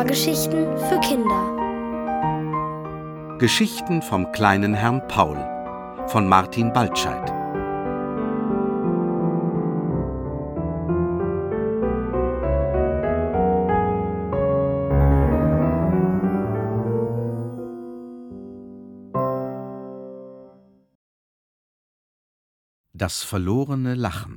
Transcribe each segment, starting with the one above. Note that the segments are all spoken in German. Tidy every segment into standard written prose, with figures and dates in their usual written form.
Hörgeschichten für Kinder. Geschichten vom kleinen Herrn Paul von Martin Baltscheid. Das verlorene Lachen.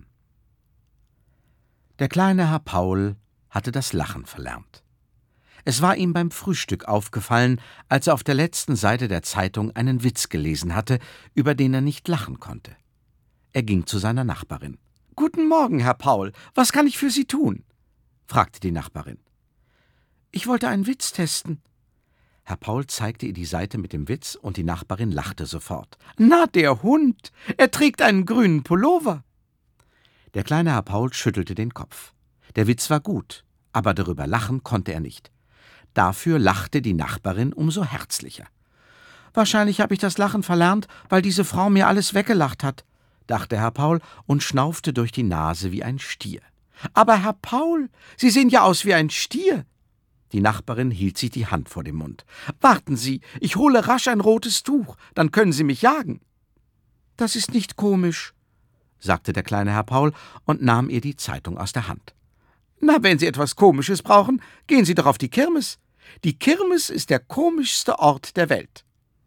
Der kleine Herr Paul hatte das Lachen verlernt. Es war ihm beim Frühstück aufgefallen, als er auf der letzten Seite der Zeitung einen Witz gelesen hatte, über den er nicht lachen konnte. Er ging zu seiner Nachbarin. »Guten Morgen, Herr Paul, was kann ich für Sie tun?« fragte die Nachbarin. »Ich wollte einen Witz testen.« Herr Paul zeigte ihr die Seite mit dem Witz, und die Nachbarin lachte sofort. »Na, der Hund! Er trägt einen grünen Pullover!« Der kleine Herr Paul schüttelte den Kopf. Der Witz war gut, aber darüber lachen konnte er nicht. Dafür lachte die Nachbarin umso herzlicher. »Wahrscheinlich habe ich das Lachen verlernt, weil diese Frau mir alles weggelacht hat«, dachte Herr Paul und schnaufte durch die Nase wie ein Stier. »Aber Herr Paul, Sie sehen ja aus wie ein Stier!« Die Nachbarin hielt sich die Hand vor dem Mund. »Warten Sie, ich hole rasch ein rotes Tuch, dann können Sie mich jagen.« »Das ist nicht komisch«, sagte der kleine Herr Paul und nahm ihr die Zeitung aus der Hand. »Na, wenn Sie etwas Komisches brauchen, gehen Sie doch auf die Kirmes. Die Kirmes ist der komischste Ort der Welt.«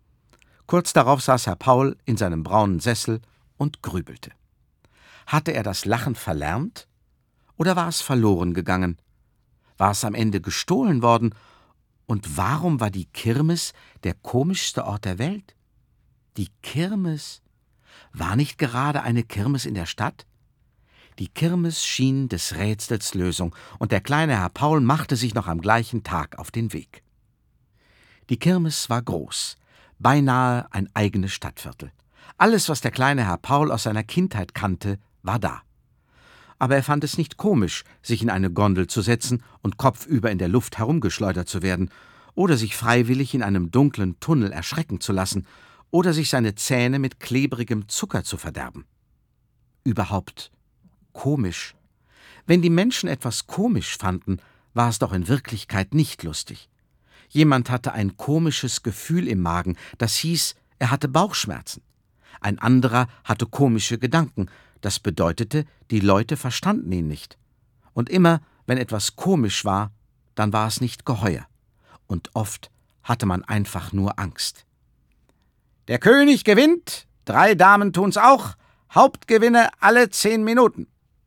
Kurz darauf saß Herr Paul in seinem braunen Sessel und grübelte. Hatte er das Lachen verlernt oder war es verloren gegangen? War es am Ende gestohlen worden? Und warum war die Kirmes der komischste Ort der Welt? Die Kirmes? War nicht gerade eine Kirmes in der Stadt? Die Kirmes schien des Rätsels Lösung, und der kleine Herr Paul machte sich noch am gleichen Tag auf den Weg. Die Kirmes war groß, beinahe ein eigenes Stadtviertel. Alles, was der kleine Herr Paul aus seiner Kindheit kannte, war da. Aber er fand es nicht komisch, sich in eine Gondel zu setzen und kopfüber in der Luft herumgeschleudert zu werden, oder sich freiwillig in einem dunklen Tunnel erschrecken zu lassen, oder sich seine Zähne mit klebrigem Zucker zu verderben. Überhaupt komisch. Wenn die Menschen etwas komisch fanden, war es doch in Wirklichkeit nicht lustig. Jemand hatte ein komisches Gefühl im Magen, das hieß, er hatte Bauchschmerzen. Ein anderer hatte komische Gedanken, das bedeutete, die Leute verstanden ihn nicht. Und immer, wenn etwas komisch war, dann war es nicht geheuer. Und oft hatte man einfach nur Angst. »Der König gewinnt, 3 Damen tun's auch, Hauptgewinne alle 10 Minuten.«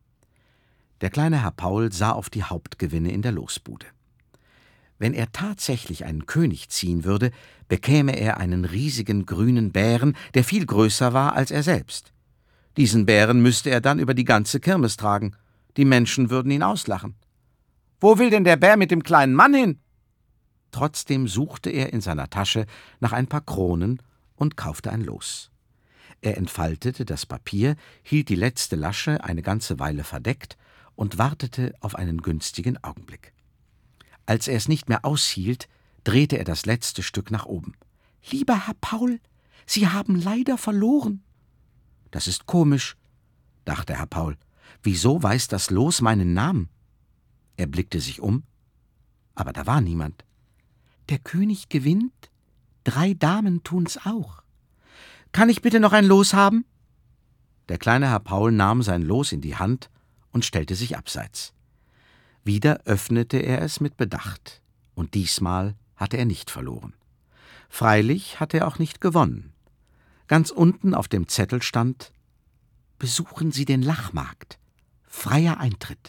Der kleine Herr Paul sah auf die Hauptgewinne in der Losbude. Wenn er tatsächlich einen König ziehen würde, bekäme er einen riesigen grünen Bären, der viel größer war als er selbst. Diesen Bären müsste er dann über die ganze Kirmes tragen. Die Menschen würden ihn auslachen. »Wo will denn der Bär mit dem kleinen Mann hin?« Trotzdem suchte er in seiner Tasche nach ein paar Kronen und kaufte ein Los. Er entfaltete das Papier, hielt die letzte Lasche eine ganze Weile verdeckt und wartete auf einen günstigen Augenblick. Als er es nicht mehr aushielt, drehte er das letzte Stück nach oben. »Lieber Herr Paul, Sie haben leider verloren.« »Das ist komisch«, dachte Herr Paul. »Wieso weiß das Los meinen Namen?« Er blickte sich um, aber da war niemand. »Der König gewinnt, 3 Damen tun's auch. Kann ich bitte noch ein Los haben?« Der kleine Herr Paul nahm sein Los in die Hand und stellte sich abseits. Wieder öffnete er es mit Bedacht, und diesmal hatte er nicht verloren. Freilich hatte er auch nicht gewonnen. Ganz unten auf dem Zettel stand: »Besuchen Sie den Lachmarkt. Freier Eintritt.«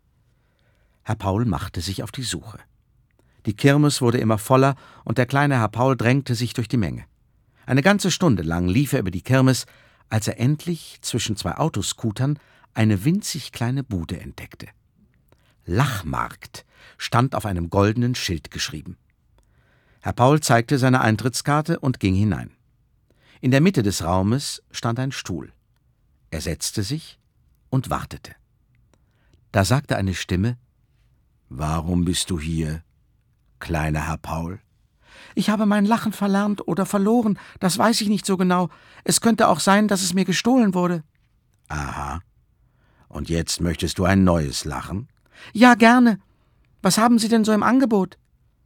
Herr Paul machte sich auf die Suche. Die Kirmes wurde immer voller, und der kleine Herr Paul drängte sich durch die Menge. Eine ganze Stunde lang lief er über die Kirmes, als er endlich zwischen 2 Autoscootern eine winzig kleine Bude entdeckte. »Lachmarkt« stand auf einem goldenen Schild geschrieben. Herr Paul zeigte seine Eintrittskarte und ging hinein. In der Mitte des Raumes stand ein Stuhl. Er setzte sich und wartete. Da sagte eine Stimme: »Warum bist du hier, kleiner Herr Paul?« »Ich habe mein Lachen verlernt oder verloren, das weiß ich nicht so genau. Es könnte auch sein, dass es mir gestohlen wurde.« »Aha. Und jetzt möchtest du ein neues Lachen?« »Ja, gerne. Was haben Sie denn so im Angebot?«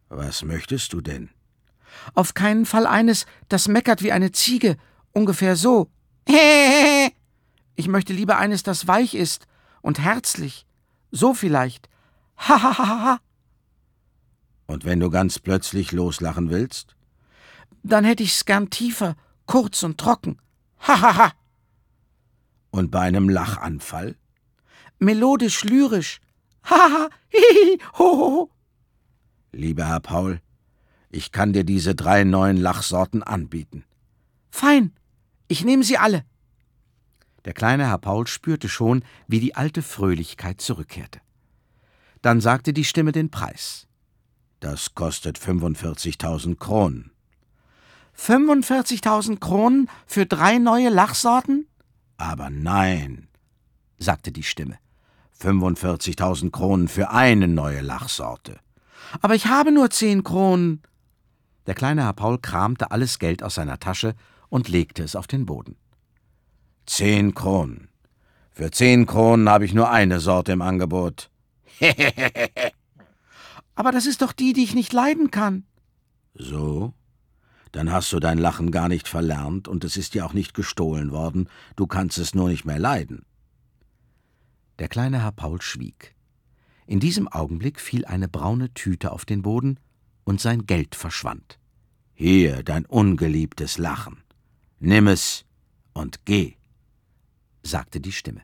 Was möchtest du denn? Auf keinen Fall eines, das meckert wie eine Ziege, ungefähr so. Ich möchte lieber eines, das weich ist und herzlich. So vielleicht. Ha ha ha ha. Und wenn du ganz plötzlich loslachen willst? Dann hätte ich's gern tiefer, kurz und trocken. Ha ha ha. Und bei einem Lachanfall? Melodisch, lyrisch. Ha ha ha. Hihihi. Ho ho ho. Lieber Herr Paul, ich kann dir diese 3 neuen Lachsorten anbieten. Fein. Ich nehme sie alle. Der kleine Herr Paul spürte schon, wie die alte Fröhlichkeit zurückkehrte. Dann sagte die Stimme den Preis. Das kostet 45.000 Kronen. 45.000 Kronen für 3 neue Lachsorten? Aber nein, sagte die Stimme. 45.000 Kronen für eine neue Lachsorte. Aber ich habe nur 10 Kronen. Der kleine Herr Paul kramte alles Geld aus seiner Tasche und legte es auf den Boden. 10 Kronen. Für 10 Kronen habe ich nur eine Sorte im Angebot. Aber das ist doch die ich nicht leiden kann. So? Dann hast du dein Lachen gar nicht verlernt und es ist dir auch nicht gestohlen worden. Du kannst es nur nicht mehr leiden. Der kleine Herr Paul schwieg. In diesem Augenblick fiel eine braune Tüte auf den Boden und sein Geld verschwand. Hier, dein ungeliebtes Lachen. Nimm es und geh, sagte die Stimme.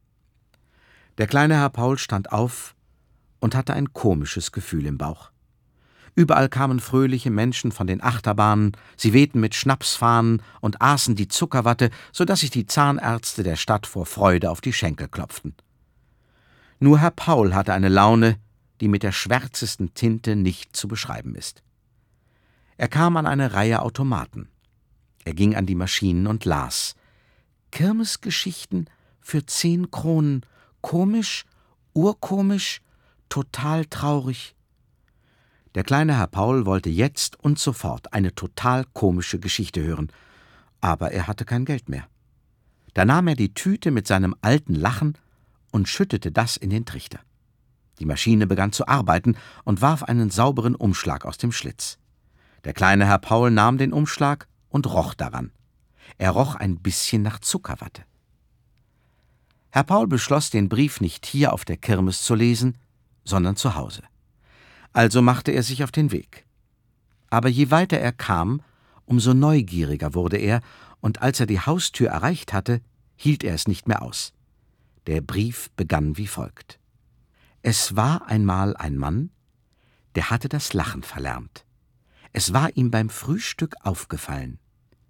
Der kleine Herr Paul stand auf und hatte ein komisches Gefühl im Bauch. Überall kamen fröhliche Menschen von den Achterbahnen, sie wehten mit Schnapsfahnen und aßen die Zuckerwatte, so dass sich die Zahnärzte der Stadt vor Freude auf die Schenkel klopften. Nur Herr Paul hatte eine Laune, die mit der schwärzesten Tinte nicht zu beschreiben ist. Er kam an eine Reihe Automaten. Er ging an die Maschinen und las. Kirmesgeschichten für 10 Kronen, komisch, urkomisch, total traurig. Der kleine Herr Paul wollte jetzt und sofort eine total komische Geschichte hören, aber er hatte kein Geld mehr. Da nahm er die Tüte mit seinem alten Lachen und schüttete das in den Trichter. Die Maschine begann zu arbeiten und warf einen sauberen Umschlag aus dem Schlitz. Der kleine Herr Paul nahm den Umschlag und roch daran. Er roch ein bisschen nach Zuckerwatte. Herr Paul beschloss, den Brief nicht hier auf der Kirmes zu lesen, sondern zu Hause. Also machte er sich auf den Weg. Aber je weiter er kam, umso neugieriger wurde er, und als er die Haustür erreicht hatte, hielt er es nicht mehr aus. Der Brief begann wie folgt. Es war einmal ein Mann, der hatte das Lachen verlernt. Es war ihm beim Frühstück aufgefallen.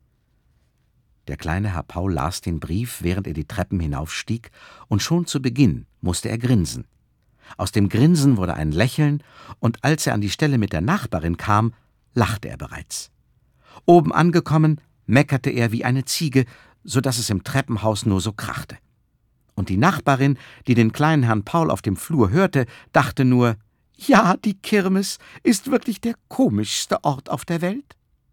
Der kleine Herr Paul las den Brief, während er die Treppen hinaufstieg, und schon zu Beginn musste er grinsen. Aus dem Grinsen wurde ein Lächeln, und als er an die Stelle mit der Nachbarin kam, lachte er bereits. Oben angekommen, meckerte er wie eine Ziege, so dass es im Treppenhaus nur so krachte. Und die Nachbarin, die den kleinen Herrn Paul auf dem Flur hörte, dachte nur, ja, die Kirmes ist wirklich der komischste Ort auf der Welt.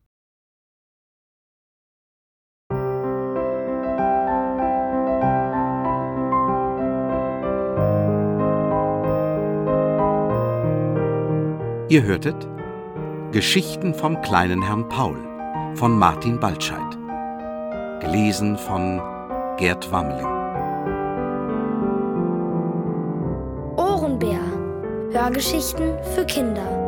Ihr hörtet Geschichten vom kleinen Herrn Paul von Martin Baltscheid. Gelesen von Gerd Wammeling. Ohrenbär. Hörgeschichten für Kinder.